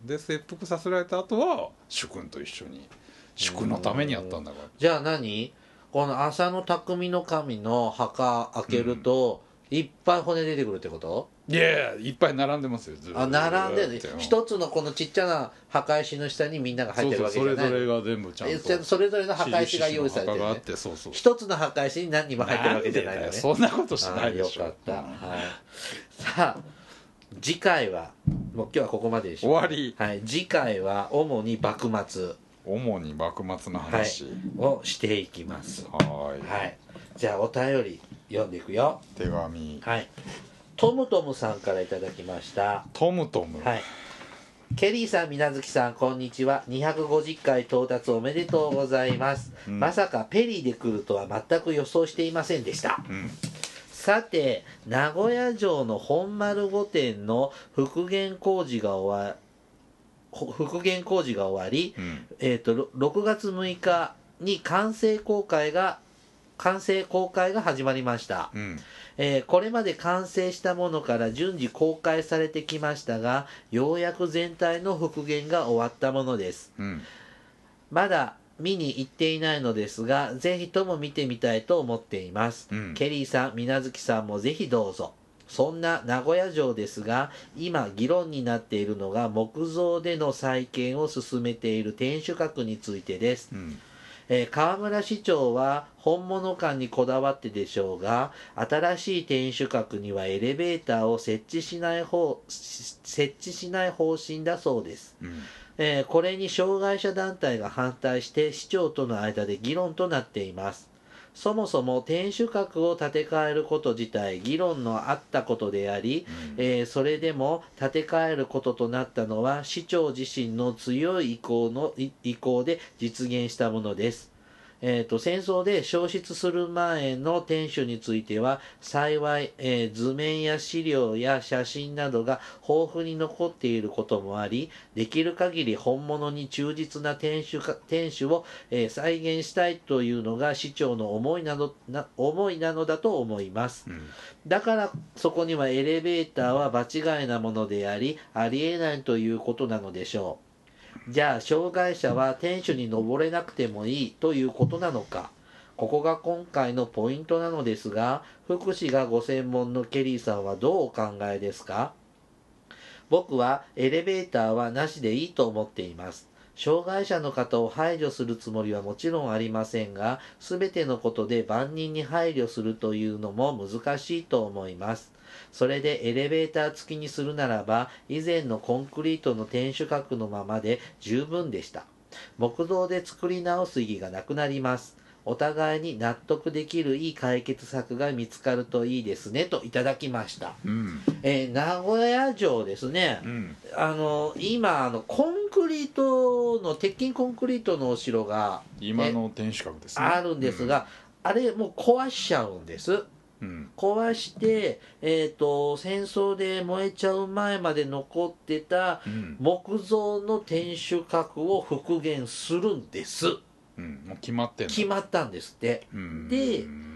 で切腹させられた後は主君と一緒に祝のためにやったんだから。 じゃあ何この浅野匠の神の墓開けると、うん、いっぱい骨出てくるってこと？ いやいや、いっぱい並んでますよ、ずっと。 あ、並んでる、一つのこのちっちゃな墓石の下にみんなが入ってるわけじゃない。 そうそう、それぞれが全部ちゃんとそれぞれの墓石が用意されてる、ね、 そうそう、 一つの墓石に何人も入ってるわけじゃないのね。 そんなことしないでしょ。 よかった、うん、はい、さあ次回はもう今日はここまででしょう。 終わり、 はい、次回は主に幕末主に幕末の話、はい、 をしていきます。 はい、 はい、じゃあお便り読んでいくよ。 手紙、 はい、トムトムさんからいただきました。 トムトム、 はい、ケリーさん、みなずきさん、こんにちは。にひゃくごじゅっかい到達おめでとうございます、うん、まさかペリーで来るとは全く予想していませんでした、うん、さて名古屋城の本丸御殿の復元工事が終わ復元工事が終わり、うん、えーと、ろくがつむいかに完成公開が完成公開が始まりました、うん、えー、これまで完成したものから順次公開されてきましたが、ようやく全体の復元が終わったものです、うん、まだ見に行っていないのですが、ぜひとも見てみたいと思っています、うん、ケリーさん、みなずきさんもぜひどうぞ。そんな名古屋城ですが、今議論になっているのが木造での再建を進めている天守閣についてです、うん、えー、河村市長は本物感にこだわってでしょうが、新しい天守閣にはエレベーターを設置しない方設置しない方針だそうです、うん、えー、これに障害者団体が反対して市長との間で議論となっています。そもそも天守閣を建て替えること自体議論のあったことであり、うん、えー、それでも建て替えることとなったのは市長自身の強い意向の意向で実現したものです。えーと、戦争で焼失する前の天守については幸い、えー、図面や資料や写真などが豊富に残っていることもあり、できる限り本物に忠実な天守か天守を、えー、再現したいというのが市長の思いなのな思いなのだと思います、うん、だからそこにはエレベーターは場違いなものであり、ありえないということなのでしょう。じゃあ障害者は天守に登れなくてもいいということなのか。ここが今回のポイントなのですが、福祉がご専門のケリーさんはどうお考えですか？僕はエレベーターはなしでいいと思っています。障害者の方を排除するつもりはもちろんありませんが、すべてのことで万人に配慮するというのも難しいと思います。それでエレベーター付きにするならば、以前のコンクリートの天守閣のままで十分でした。木造で作り直す意義がなくなります。お互いに納得できるいい解決策が見つかるといいですね、といただきました、うん、えー、名古屋城ですね、うん、あの今あのコンクリートの鉄筋コンクリートのお城が今の天守閣ですねあるんですが、うん、あれもう壊しちゃうんです、うん、壊して、えーと、戦争で燃えちゃう前まで残ってた木造の天守閣を復元するんです、 うん、もう決まってんの？ 決まったんですって。で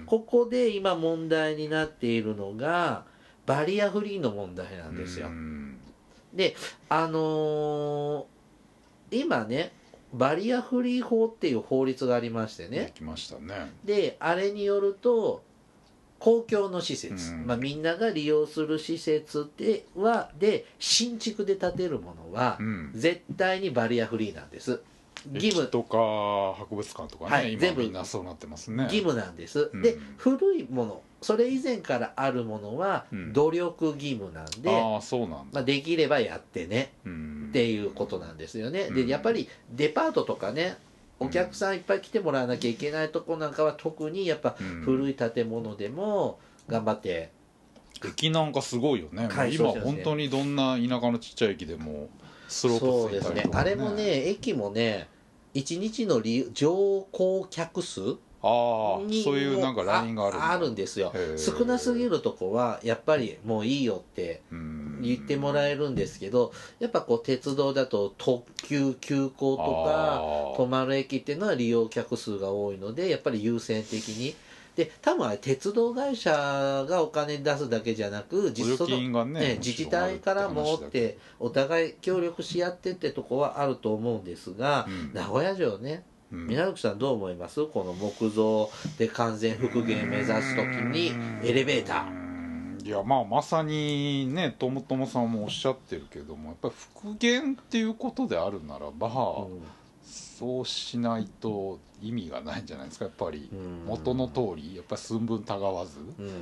ここで今問題になっているのがバリアフリーの問題なんですよ。うん、であのー、今ねバリアフリー法っていう法律がありましてね。 できましたね。 であれによると公共の施設、うん、まあ、みんなが利用する施設ではで新築で建てるものは、うん、絶対にバリアフリーなんです。 義務とか博物館とかね、はい、今みんなそうなってますね。 義務なんです、うん、で古いものそれ以前からあるものは努力義務なんで、 うん、あそうなんだ、 まあ、できればやってね、うん、っていうことなんですよね、うん、でやっぱりデパートとかねお客さんいっぱい来てもらわなきゃいけないとこなんかは特にやっぱ古い建物でも頑張って、 駅なんかすごいよね。今本当にどんな田舎のちっちゃい駅でもスロープついたりとか、ね、そうですね。 あれもね駅もねいちにちの乗降客数あにそういうなんかラインがあるんあるんですよ。少なすぎるとこはやっぱりもういいよって言ってもらえるんですけど、やっぱこう鉄道だと特急急行とか止まる駅っていうのは利用客数が多いのでやっぱり優先的にで多分あれ鉄道会社がお金出すだけじゃなく実その、ねね、自治体からもってお互い協力し合ってってとこはあると思うんですが、うん、名古屋城ね宮崎さんどう思います？この木造で完全復元目指すときにエレベーター。 いやまあまさにねともともさんもおっしゃってるけどもやっぱり復元っていうことであるならば、うん、そうしないと意味がないんじゃないですかやっぱり元の通りやっぱり寸分たがわず、うんうん、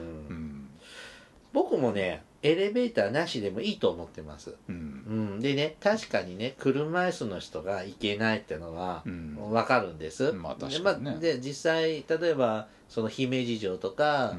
僕もねエレベーターなしでもいいと思ってます、うんうん、でね確かにね車椅子の人が行けないっていうのは分かるんです、うんまあ確かにね、で、まあ、で実際例えばその姫路城とか、うん、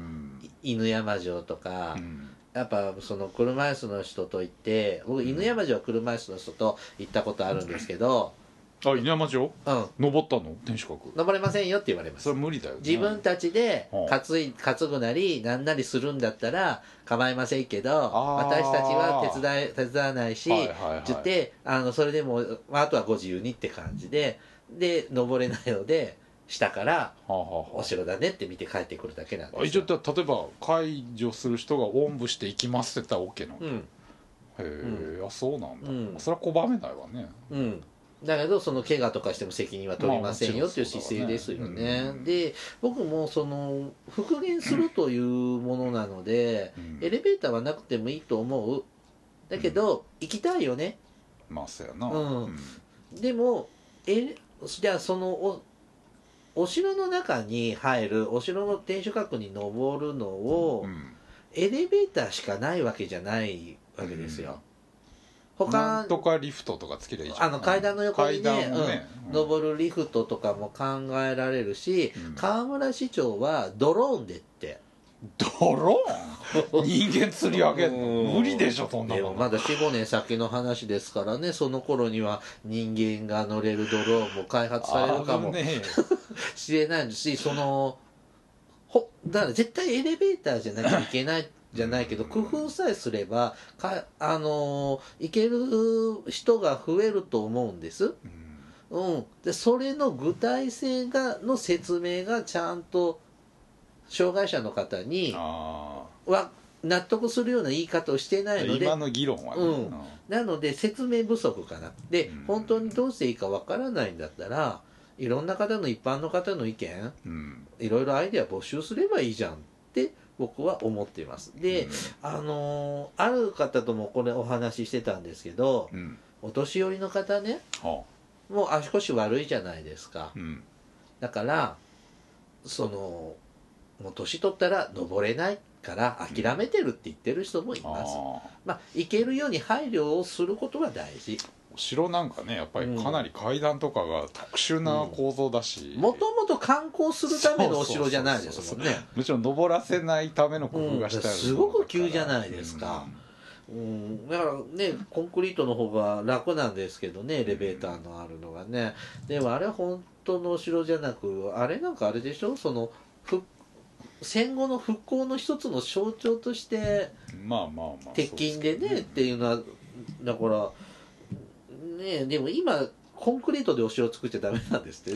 犬山城とか、うん、やっぱその車椅子の人と行って僕犬山城は車椅子の人と行ったことあるんですけど、 あ犬山城、うん、登ったの天守閣登れませんよって言われます。 それ無理だよね。 自分たちで担い担ぐなりなんなりするんだったら構いませんけど私たちは手伝い手伝わないし、はいはいはい、って言ってあのそれでも、まあ、あとはご自由にって感じでで登れないので下からお城だねって見て帰ってくるだけなんですよ。 一応例えば解除する人がおんぶして行きますって言ったら OK なの、うん、へえ、うん、あそうなんだ、うん、それは拒めないわね。 うんだけどその怪我とかしても責任は取りませんよっていう姿勢ですよね、まあ、で僕もその復元するというものなので、うん、エレベーターはなくてもいいと思うだけど、うん、行きたいよねまあそうやな、 うんうん、でもえじゃあそのおお城の中に入るお城の天守閣に登るのを、うん、エレベーターしかないわけじじゃないわけですよ、 他なんとかリフトとかつけりゃいいじゃん。 あの階段の横に ね, ね、うん、登るリフトとかも考えられるし、うん、河村市長はドローンでってドローン人間釣り上げるの無理でしょそんなの。 でもまだ よんごねん先の話ですからねその頃には人間が乗れるドローンも開発されるかもしれないしそのほだから絶対エレベーターじゃなきゃいけないじゃないけど工夫さえすればかあの行ける人が増えると思うんです、うん、でそれの具体性がの説明がちゃんと障害者の方には納得するような言い方をしてないので今の議論はね、 うん、なので説明不足かなで本当にどうしていいかわからないんだったらいろんな方の一般の方の意見、うん、いろいろアイデア募集すればいいじゃんって僕は思っています。で、うん、あのー、ある方ともこれお話ししてたんですけど、うん、お年寄りの方ね、はあ、もう足腰悪いじゃないですか、うん、だからそのもう年取ったら登れないから諦めてるって言ってる人もいます、うん、あまあ行けるように配慮をすることは大事。 お城なんかねやっぱりかなり階段とかが特殊な構造だしもともと観光するためのお城じゃないですもんね。 むしろ登らせないための工夫がしてある、うん、 すごく急じゃないですか、うんうん、だからねコンクリートの方が楽なんですけどねエレベーターのあるのがね、でもあれは本当のお城じゃなくあれなんかあれでしょその復戦後の復興の一つの象徴としてまあまあまあ鉄筋でねっていうのはだからねでも今コンクリートでお城を作っちゃダメなんですってね。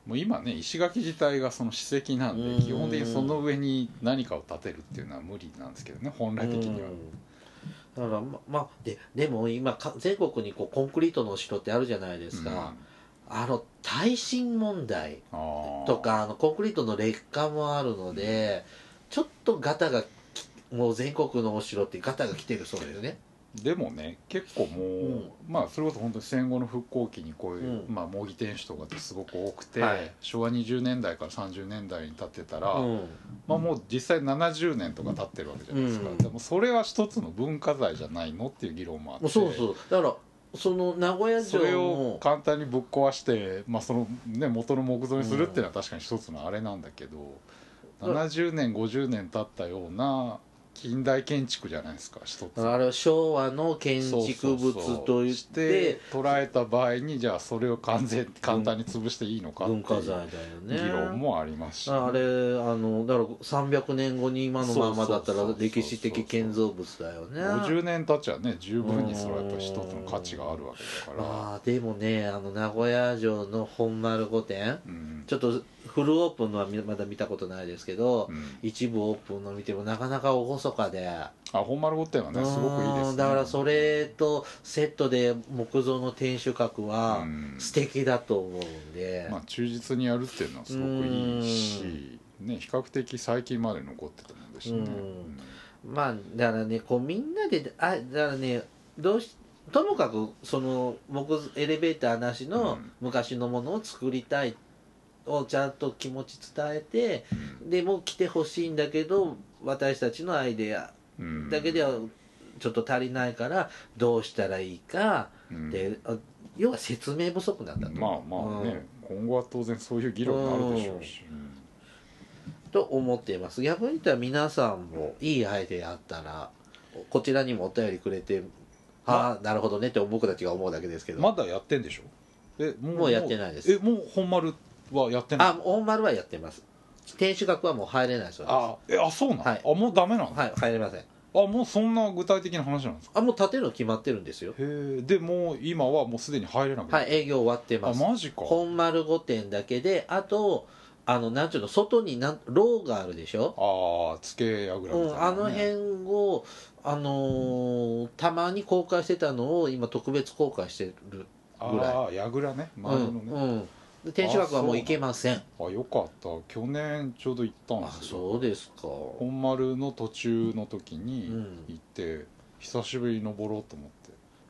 もう今ね石垣自体がその史跡なんで基本的にその上に何かを建てるっていうのは無理なんですけどね本来的には。 だからままあででも今か全国にこうコンクリートの城ってあるじゃないですか、うん、あの耐震問題とかあのコンクリートの劣化もあるので、うん、ちょっとガタがもう全国のお城ってガタが来てるそうですね。 でもね結構もう、うん、まあそれこそ本当に戦後の復興期にこういう、うん、まあ模擬天守とかってすごく多くて、はい、昭和にじゅうねんだいからさんじゅうねんだいに建ってたら、うん、まあもう実際ななじゅうねんとか経ってるわけじゃないですか、うん、でもそれは一つの文化財じゃないのっていう議論もあって。 そうそうだからその名古屋城それを簡単にぶっ壊して、まあそのね、元の木造にするっていうのは確かに一つのあれなんだけど、ななじゅうねんごじゅうねん経ったような近代建築じゃないですか一つ。 あれは昭和の建築物といって捉えた場合にじゃあそれを完全簡単に潰していいのかっていう文化財だよね議論もありますし、ね、 あれあのだからさんびゃくねんごに今のままだったら歴史的建造物だよね。 ごじゅうねん経っちゃね十分にそれはやっぱり一つの価値があるわけだから。 あでもねあの名古屋城の本丸御殿、うん、ちょっとフルオープンのはまだ見たことないですけど、うん、一部オープンの見てもなかなか厳かで、 あ本丸御殿はねすごくいいですね。 だからそれとセットで木造の天守閣は素敵だと思うんで、 うん、まあ忠実にやるっていうのはすごくいいし、ね、比較的最近まで残ってたもんですしね、 うん、まあだからねこうみんなであだからねどうしともかくその木エレベーターなしの昔のものを作りたいをちゃんと気持ち伝えて、うん、でも来てほしいんだけど私たちのアイデアだけではちょっと足りないからどうしたらいいか、うん、で要は説明不足なんだと。 まあまあね、うん、今後は当然そういう議論になるでしょうし、うん、 と思っています。逆に言ったら皆さんもいいアイデアあったらこちらにもお便りくれて、ああなるほどねって僕たちが思うだけですけど。 まだやってんでしょ。えもう、 もうやってないです。 えもう本丸はやってない。 あ本丸はやってます。天守閣はもう入れないそうです。 あえあそうなの、はい、あもうダメなの。 はい入れません。 あもうそんな具体的な話なんですか。 あもう建てるの決まってるんですよ。 へえでもう今はもうすでに入れなくなって、はい営業終わってます。 あマジか。 本丸御殿だけであとあのなんていうの外になん牢があるでしょ。 ああ付け櫓みたいな、ね、うん、 あの辺をあのー、たまに公開してたのを今特別公開してるぐらい。 ああ櫓ね丸のね、 うん、うん天守閣はもう行けません。 あよかった去年ちょうど行ったんですよ。あそうですか。 本丸の途中の時に行って、うん、久しぶりに登ろうと思って。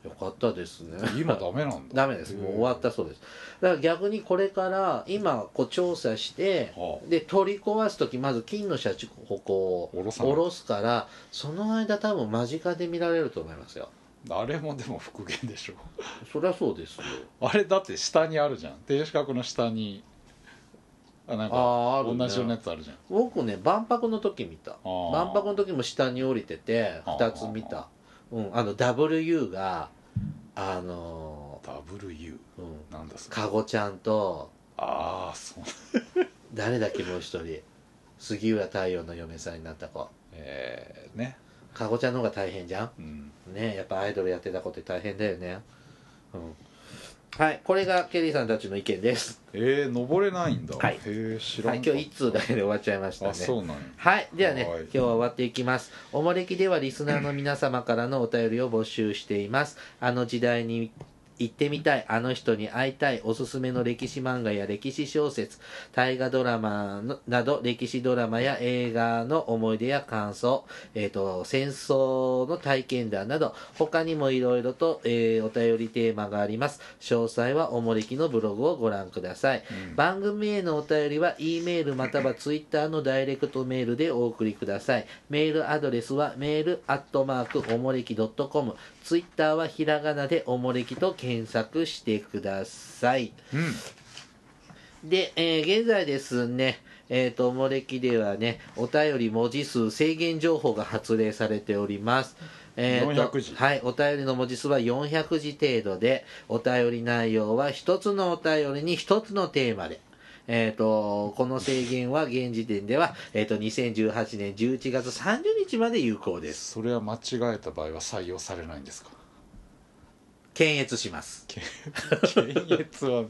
よかったですね。 今ダメなんだ。 ダメです。もう終わったそうです。だから逆にこれから今こう調査して、はあ、で取り壊す時まず金のシャチホコを下ろすからその間多分間近で見られると思いますよ。 あれもでも復元でしょ。 そりゃそうですよ。 あれだって下にあるじゃん天守閣の下にあなんかあ、ね、同じようなやつあるじゃん。 僕ね万博の時見た。万博の時も下に降りててふたつ見た。うん、あの ダブリューユー があのー、 ダブリューユー、うん、なんだそれ。 かごちゃんとああそう誰だっけもう一人杉浦太陽の嫁さんになった子えー、ねかごちゃんの方が大変じゃん、うん、ねやっぱアイドルやってた子って大変だよね、うん、はいこれがケリーさんたちの意見です。 えー、登れないんだ。 はい、 へー知らんかった、はい、 今日いっ通だけで終わっちゃいましたね。 あそうなんや。 はいではね今日は終わっていきます。おもれきではリスナーの皆様からのお便りを募集しています。あの時代に行ってみたい、あの人に会いたい、おすすめの歴史漫画や歴史小説、大河ドラマのなど歴史ドラマや映画の思い出や感想、えーと、戦争の体験談など他にもいろいろと、えー、お便りテーマがあります。詳細はおもれきのブログをご覧ください、うん、番組へのお便りは E メールまたは Twitter のダイレクトメールでお送りください。メールアドレスはメールアットマークおもれき .com、 Twitter はひらがなでおもれきと検索検索してください、うん、で、えー、現在ですねえーとおもれきではねお便り文字数制限情報が発令されております。えー、とよんひゃくじはい、お便りの文字数はよんひゃくじ程度でお便り内容はひとつのお便りにひとつのテーマでえー、とこの制限は現時点では、えー、とにせんじゅうはちねんじゅういちがつさんじゅうにちまで有効です。 それは間違えた場合は採用されないんですか。 検閲します。 検閲は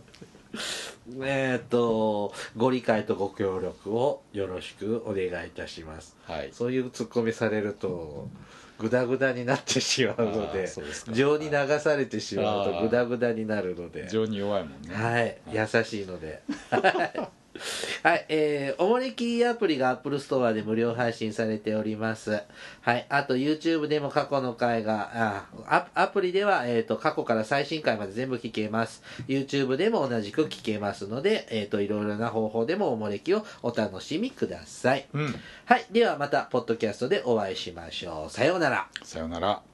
えっとご理解とご協力をよろしくお願いいたします、はい、そういうツッコミされるとグダグダになってしまうので、情に流されてしまうとグダグダになるので、 情に弱いもんね。 はい、優しいので。はい、えー、おもれきアプリが Apple Store で無料配信されております。はい、あと YouTube でも過去の回が、あアプリでは、えーと、過去から最新回まで全部聞けます。YouTube でも同じく聞けますので、えーと、いろいろな方法でもおもれきをお楽しみください。うん、はい、ではまた、ポッドキャストでお会いしましょう。さようなら。 さようなら。